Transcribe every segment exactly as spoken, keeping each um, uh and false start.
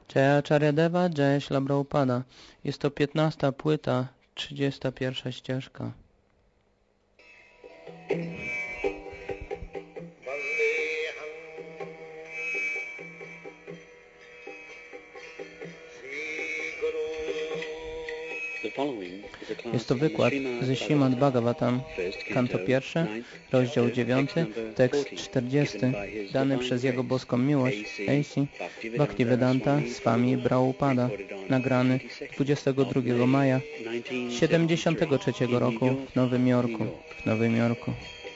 Jaya Charyadeva, Jaya Śrīla Prabhupada. Jest to piętnasta płyta, trzydziesta pierwsza ścieżka. Jest to wykład ze Śrīmad Bhagavatam, kanto pierwsze, rozdział dziewiąty, tekst czterdziesty, dany przez Jego boską miłość, A C Bhaktivedanta Swami Prabhupada, nagrany dwudziestego drugiego maja siedemdziesiątego trzeciego roku w Nowym Jorku, w Nowym Jorku.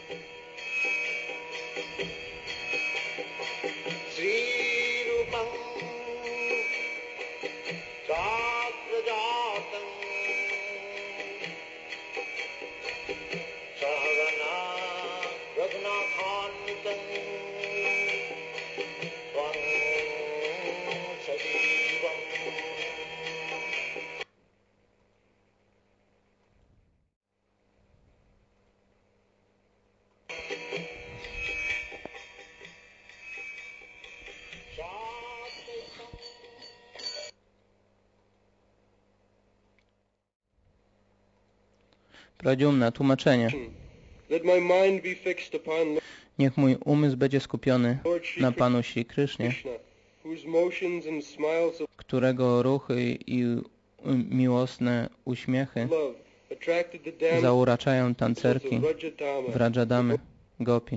Pradziumna, tłumaczenie. Niech mój umysł będzie skupiony na Panu Śri Krysznie, którego ruchy i miłosne uśmiechy zauraczają tancerki w Rajadamy, Gopi.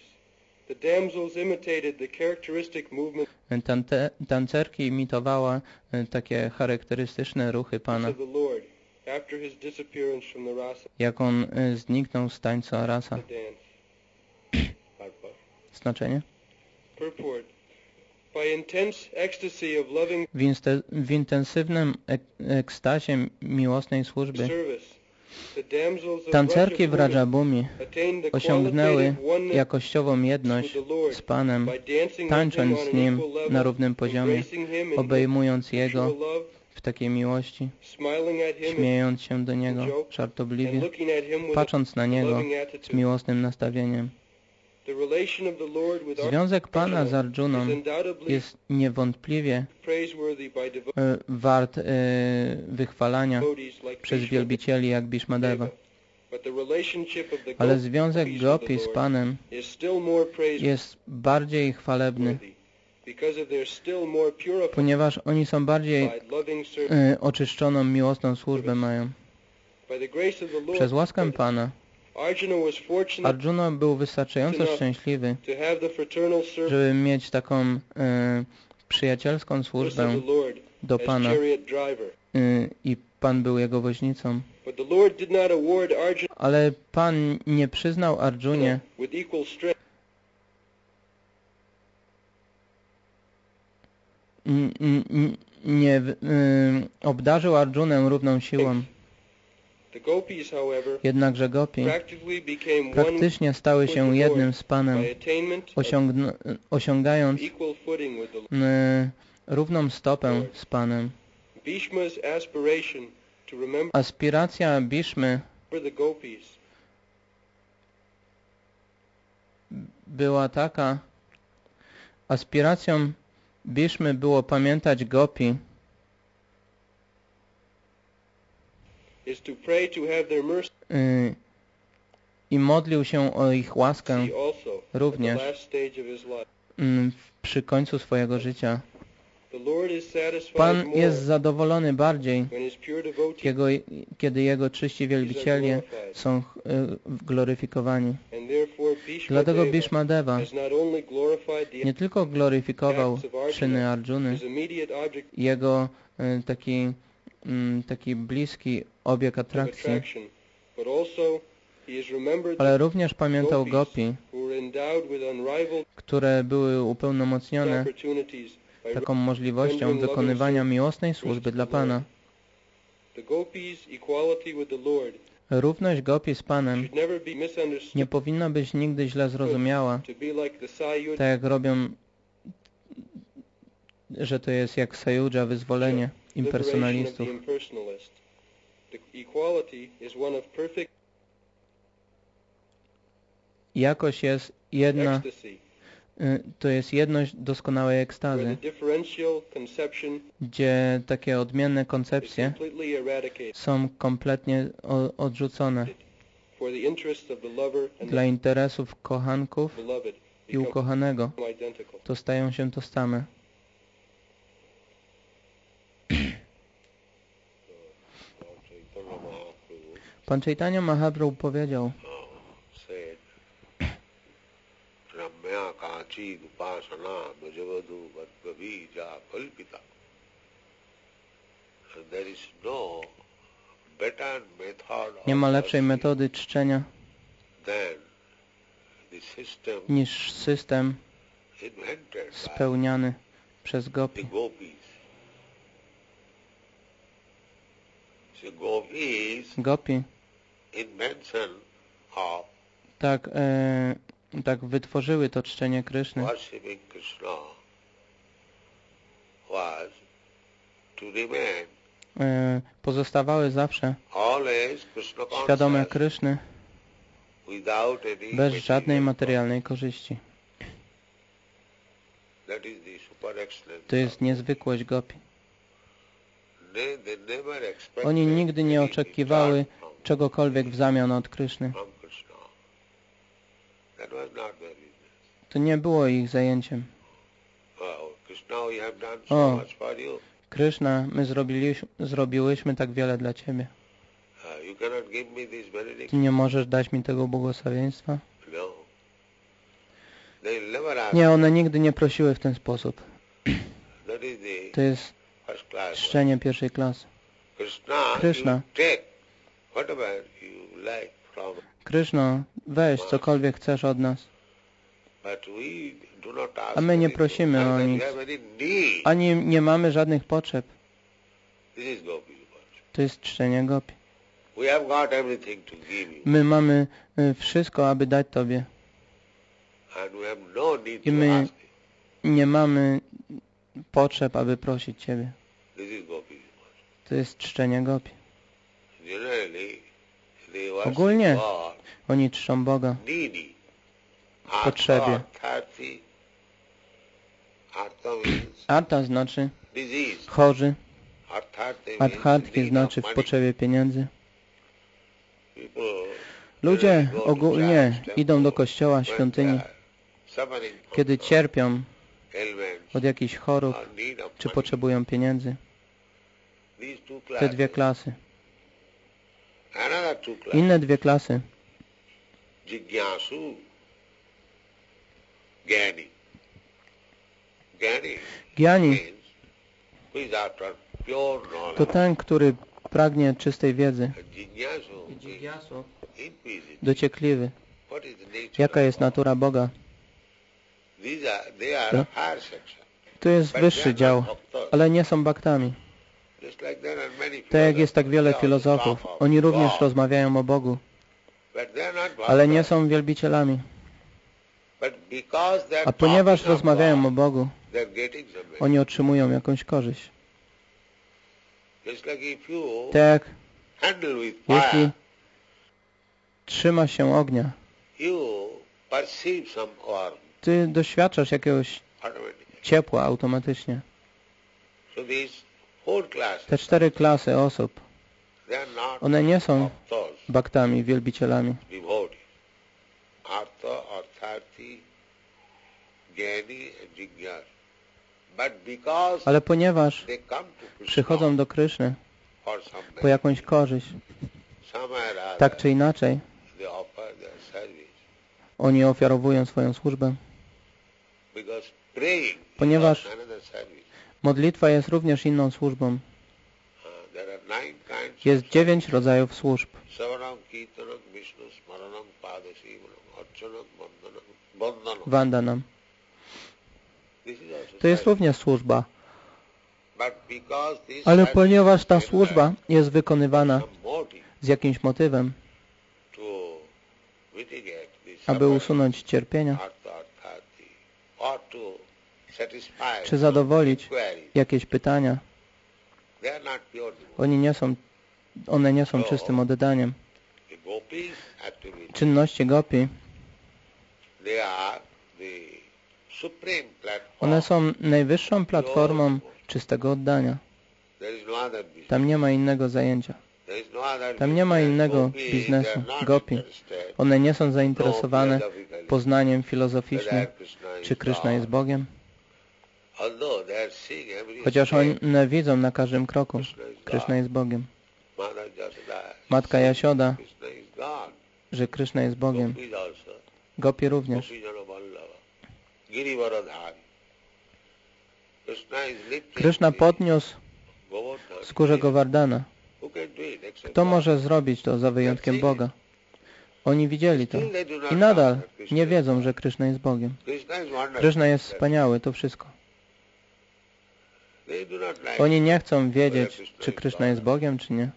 Tante, tancerki imitowała takie charakterystyczne ruchy Pana, jak on zniknął z tańca rasa. Znaczenie? W, inste, w intensywnym ek ekstazie miłosnej służby tancerki w Rajabhumi osiągnęły jakościową jedność z Panem, tańcząc z Nim na równym poziomie, obejmując Jego w takiej miłości, śmiejąc się do Niego żartobliwie, patrząc na Niego z miłosnym nastawieniem. Związek Pana z Arjuną jest niewątpliwie e, wart e, wychwalania przez wielbicieli jak Bhishmadeva. Ale związek Gopi z Panem jest bardziej chwalebny, ponieważ oni są bardziej e, oczyszczoną, miłosną służbę mają. Przez łaskę Pana Arjuna był wystarczająco szczęśliwy, żeby mieć taką e, przyjacielską służbę do Pana e, i Pan był jego woźnicą. Ale Pan nie przyznał Arjunie nie y, obdarzył Arjunę równą siłą. Jednakże Gopi praktycznie stały się jednym z Panem, osiągając y, równą stopę z Panem. Aspiracja Bhishmy była taka, aspiracją Bhishmy było pamiętać Gopi y, i modlił się o ich łaskę również y, przy końcu swojego życia. Pan jest zadowolony bardziej, kiedy, kiedy Jego czyści wielbiciele są y, gloryfikowani. Dlatego Bhishmadeva nie tylko gloryfikował czyny Arjuny, jego y, taki, y, taki bliski obiekt atrakcji, ale również pamiętał Gopi, które były upełnomocnione taką możliwością wykonywania miłosnej służby dla Pana. Równość Gopi z Panem nie powinna być nigdy źle zrozumiała, tak jak robią, że to jest jak Sayuja, wyzwolenie impersonalistów. Jakość jest jedna to jest jedność doskonałej ekstazy, gdzie takie odmienne koncepcje są kompletnie odrzucone dla interesów kochanków i ukochanego. To stają się to same. Pan Chaitanya Mahaprabhu powiedział: nie ma lepszej metody czczenia niż system spełniany przez gopi. Gopi tak, e, tak wytworzyły to czczenie Kryszny. E, pozostawały zawsze świadome Kryszny bez żadnej materialnej korzyści. To jest niezwykłość gopi. Oni nigdy nie oczekiwały czegokolwiek w zamian od Kryszny. To nie było ich zajęciem. O, Kryszna, my zrobiliśmy, zrobiłyśmy tak wiele dla Ciebie. Ty nie możesz dać mi tego błogosławieństwa? Nie, one nigdy nie prosiły w ten sposób. To jest czczenie pierwszej klasy. Kryszna, Kryszno, weź cokolwiek chcesz od nas. A my nie prosimy o nic. Ani nie mamy żadnych potrzeb. To jest czczenie gopi. My mamy wszystko, aby dać Tobie. I my nie mamy potrzeb, aby prosić Ciebie. To jest czczenie gopi. Ogólnie oni czczą Boga w potrzebie. Arta znaczy chorzy. Adhartki znaczy w potrzebie pieniędzy. Ludzie ogólnie idą do kościoła, świątyni, kiedy cierpią od jakichś chorób, czy potrzebują pieniędzy. Te dwie klasy. Inne dwie klasy. Gyani to ten, który pragnie czystej wiedzy. Dociekliwy. Jaka jest natura Boga? To, to jest wyższy dział, ale nie są baktami. Tak jak jest tak wiele filozofów, oni również rozmawiają o Bogu, ale nie są wielbicielami. A ponieważ rozmawiają o Bogu, oni otrzymują jakąś korzyść. Tak, jeśli trzyma się ognia, ty doświadczasz jakiegoś ciepła automatycznie. Te cztery klasy osób, one nie są baktami, wielbicielami. Ale ponieważ przychodzą do Kryszny po jakąś korzyść, tak czy inaczej, oni ofiarowują swoją służbę. Ponieważ modlitwa jest również inną służbą. Jest dziewięć rodzajów służb. Vandanam. To jest również służba. Ale ponieważ ta służba jest wykonywana z jakimś motywem, aby usunąć cierpienia, czy zadowolić jakieś pytania, oni nie są, one nie są czystym oddaniem. Czynności gopi One są najwyższą platformą czystego oddania. Tam nie ma innego zajęcia. Tam nie ma innego biznesu, gopi. One nie są zainteresowane poznaniem filozoficznym, czy Kryszna jest Bogiem. Chociaż one widzą na każdym kroku, Kryszna jest Bogiem. Matka Jasioda, że Kryszna jest Bogiem. Gopi również. Kryszna podniósł skórze Govardhana. Kto może zrobić to za wyjątkiem Boga? Oni widzieli to i nadal nie wiedzą, że Kryszna jest Bogiem. Kryszna jest wspaniały, to wszystko. Oni nie chcą wiedzieć, czy Kryszna jest Bogiem, czy nie.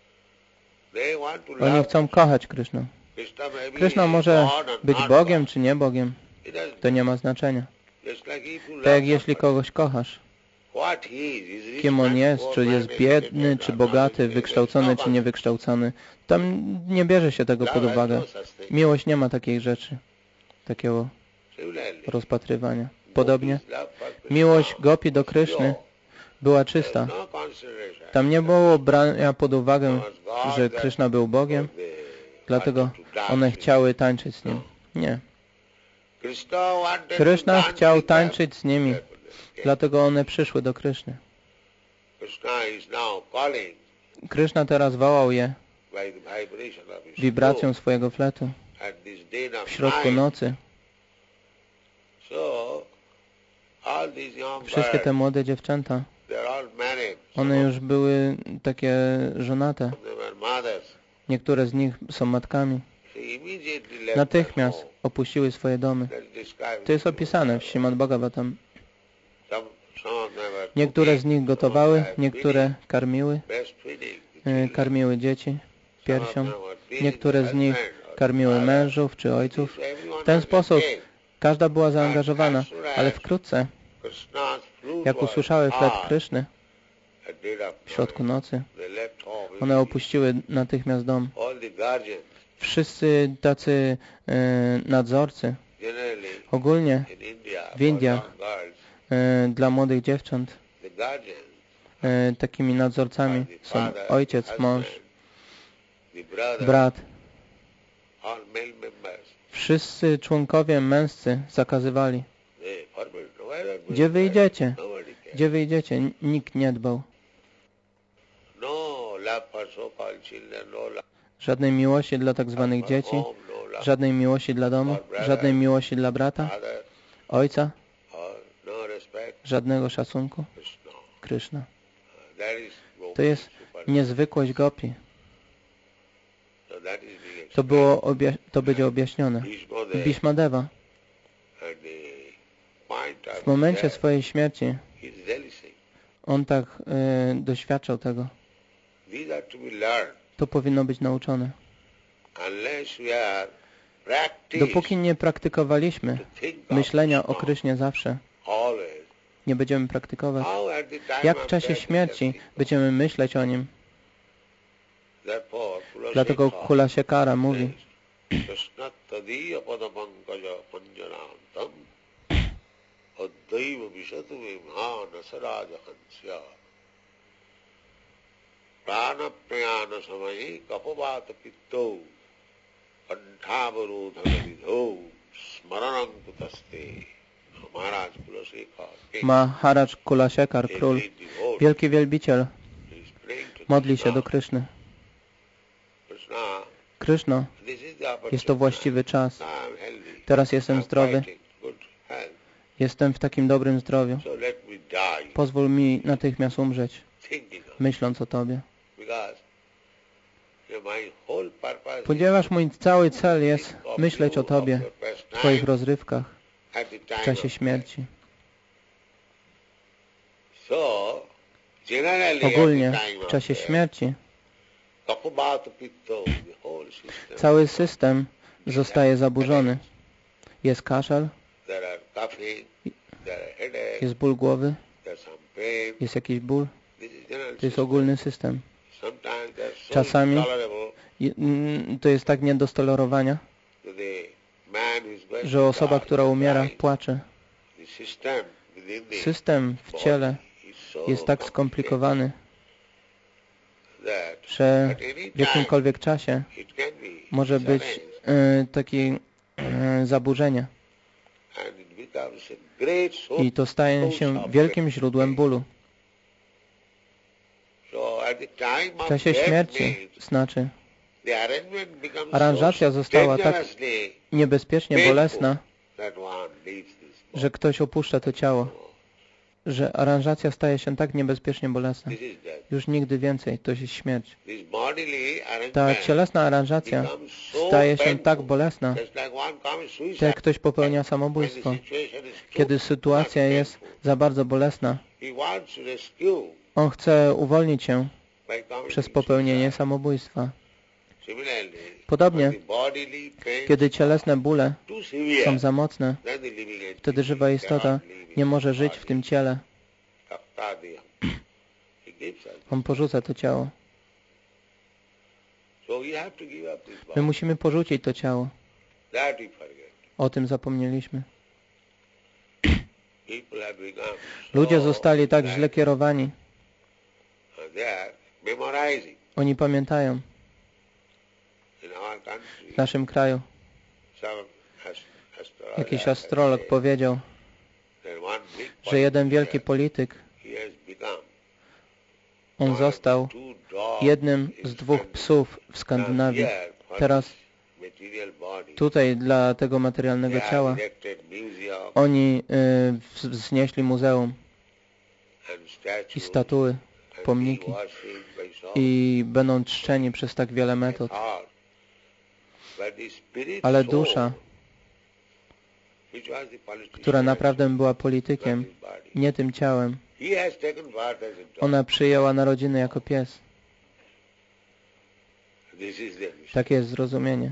Oni chcą kochać Krysznę. Kryszna może być Bogiem, czy nie Bogiem. To nie ma znaczenia. Tak jak jeśli kogoś kochasz, kim on jest, czy jest biedny, czy bogaty, wykształcony, czy niewykształcony, tam nie bierze się tego pod uwagę. Miłość nie ma takiej rzeczy, takiego rozpatrywania. Podobnie, miłość Gopi do Kryszny była czysta. Tam nie było brania pod uwagę, że Kryszna był Bogiem, dlatego one chciały tańczyć z Nim. Nie. Kryszna chciał tańczyć z nimi, dlatego one przyszły do Kryszny. Kryszna teraz wołał je wibracją swojego fletu w środku nocy. Wszystkie te młode dziewczęta, one już były takie żonate. Niektóre z nich są matkami. Natychmiast opuściły swoje domy. To jest opisane w Śrimad Bhagavatam. Niektóre z nich gotowały, niektóre karmiły, karmiły dzieci piersią. Niektóre z nich karmiły mężów czy ojców. W ten sposób każda była zaangażowana, ale wkrótce, jak usłyszały flet Kryszny w środku nocy, one opuściły natychmiast dom. Wszyscy tacy e, nadzorcy, ogólnie w Indiach, e, dla młodych dziewcząt, e, takimi nadzorcami są ojciec, mąż, brat. Wszyscy członkowie męscy zakazywali. Gdzie wyjdziecie? Gdzie wyjdziecie? Nikt nie dbał. Żadnej miłości dla tak zwanych dzieci, żadnej miłości dla domu, żadnej miłości dla brata, ojca, żadnego szacunku. Kryszna. To jest niezwykłość Gopi. To, było obja- to będzie objaśnione. Bhishmadeva w momencie swojej śmierci on tak e, doświadczał tego. To powinno być nauczone. Dopóki nie praktykowaliśmy myślenia o Krysznie zawsze, nie będziemy praktykować. Jak w czasie śmierci będziemy myśleć o Nim? Dlatego Kula Shekara mówi: Maharaj Kula Shekar, król, wielki wielbiciel, modli się do Kryszny. Kryszno, jest to właściwy czas. Teraz jestem zdrowy. Jestem w takim dobrym zdrowiu. Pozwól mi natychmiast umrzeć, myśląc o Tobie. Ponieważ mój cały cel jest myśleć o Tobie, w Twoich rozrywkach, w czasie śmierci. Ogólnie, w czasie śmierci, cały system zostaje zaburzony. Jest kaszel, jest ból głowy, jest jakiś ból. To jest ogólny system. Czasami to jest tak nie do stolerowania, że osoba, która umiera, płacze. System w ciele jest tak skomplikowany, że w jakimkolwiek czasie może być e, takie e, zaburzenie. I to staje się wielkim źródłem bólu. W czasie śmierci, znaczy, aranżacja została tak niebezpiecznie bolesna, że ktoś opuszcza to ciało. Że aranżacja staje się tak niebezpiecznie bolesna. Już nigdy więcej, to jest śmierć. Ta cielesna aranżacja staje się tak bolesna, tak jak ktoś popełnia samobójstwo. Kiedy sytuacja jest za bardzo bolesna, on chce uwolnić się przez popełnienie samobójstwa. Podobnie, kiedy cielesne bóle są za mocne, wtedy żywa istota nie może żyć w tym ciele. On porzuca to ciało. My musimy porzucić to ciało. O tym zapomnieliśmy. Ludzie zostali tak źle kierowani. Oni pamiętają. W naszym kraju jakiś astrolog powiedział, że jeden wielki polityk, on został jednym z dwóch psów w Skandynawii. Teraz tutaj dla tego materialnego ciała oni y, wznieśli muzeum i statuły, pomniki i będą czczeni przez tak wiele metod. Ale dusza, która naprawdę była politykiem, nie tym ciałem, ona przyjęła narodziny jako pies. Takie jest zrozumienie.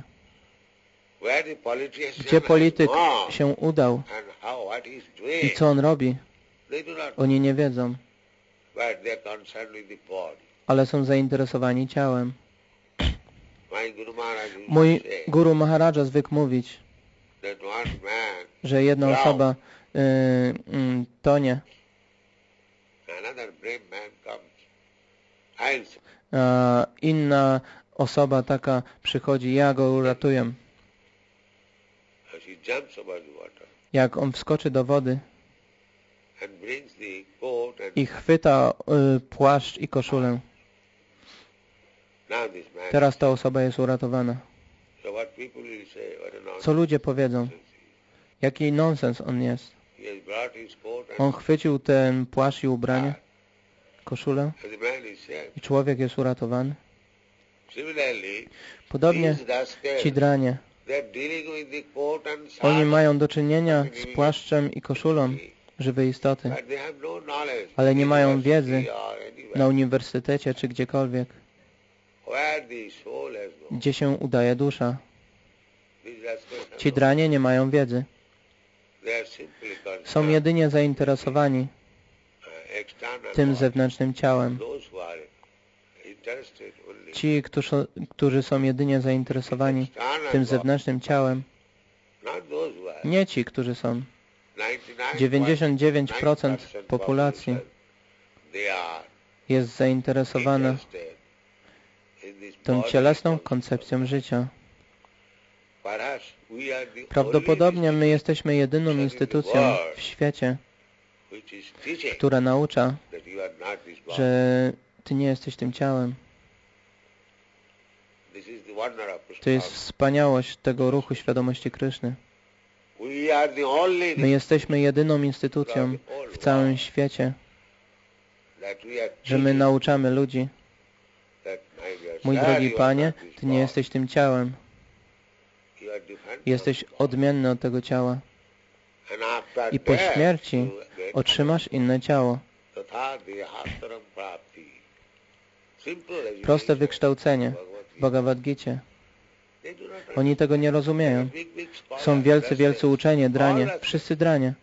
Gdzie polityk się udał i co on robi, oni nie wiedzą, ale są zainteresowani ciałem. Mój Guru Maharaja zwykł mówić, że jedna osoba y, y, tonie, a inna osoba taka przychodzi, ja go uratuję. Jak on wskoczy do wody i chwyta y, płaszcz i koszulę, teraz ta osoba jest uratowana. Co ludzie powiedzą? Jaki nonsens on jest. On chwycił ten płaszcz i ubranie, koszulę i człowiek jest uratowany. Podobnie ci dranie. Oni mają do czynienia z płaszczem i koszulą żywej istoty, ale nie mają wiedzy na uniwersytecie czy gdziekolwiek, gdzie się udaje dusza. Ci dranie nie mają wiedzy. Są jedynie zainteresowani tym zewnętrznym ciałem. Ci, którzy, którzy są jedynie zainteresowani tym zewnętrznym ciałem, nie ci, którzy są dziewięćdziesiąt dziewięć procent populacji jest zainteresowana tą cielesną koncepcją życia. Prawdopodobnie my jesteśmy jedyną instytucją w świecie, która naucza, że Ty nie jesteś tym ciałem. To jest wspaniałość tego ruchu świadomości Kryszny. My jesteśmy jedyną instytucją w całym świecie, że my nauczamy ludzi. Mój drogi Panie, Ty nie jesteś tym ciałem. Jesteś odmienny od tego ciała. I po śmierci otrzymasz inne ciało. Proste wykształcenie w Bhagavad Gicie. Oni tego nie rozumieją. Są wielcy, wielcy uczenie, dranie. Wszyscy dranie.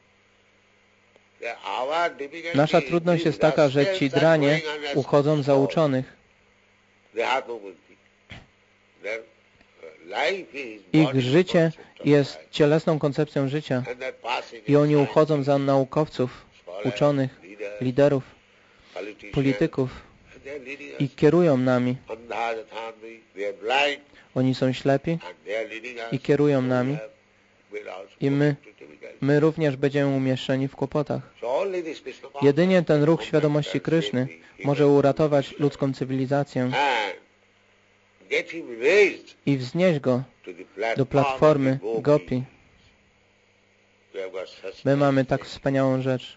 Nasza trudność jest taka, że ci dranie uchodzą za uczonych. Ich życie jest cielesną koncepcją życia i oni uchodzą za naukowców, uczonych, liderów, polityków i kierują nami. Oni są ślepi i kierują nami i my, my również będziemy umieszczeni w kłopotach. Jedynie ten ruch świadomości Kryszny może uratować ludzką cywilizację i wznieść go do platformy Gopi. My mamy tak wspaniałą rzecz.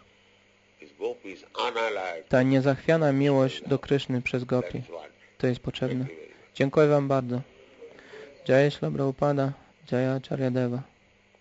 Ta niezachwiana miłość do Kryszny przez Gopi. To jest potrzebne. Dziękuję Wam bardzo. Jaya Śrila Prabhupada, Jaya Acharya Deva.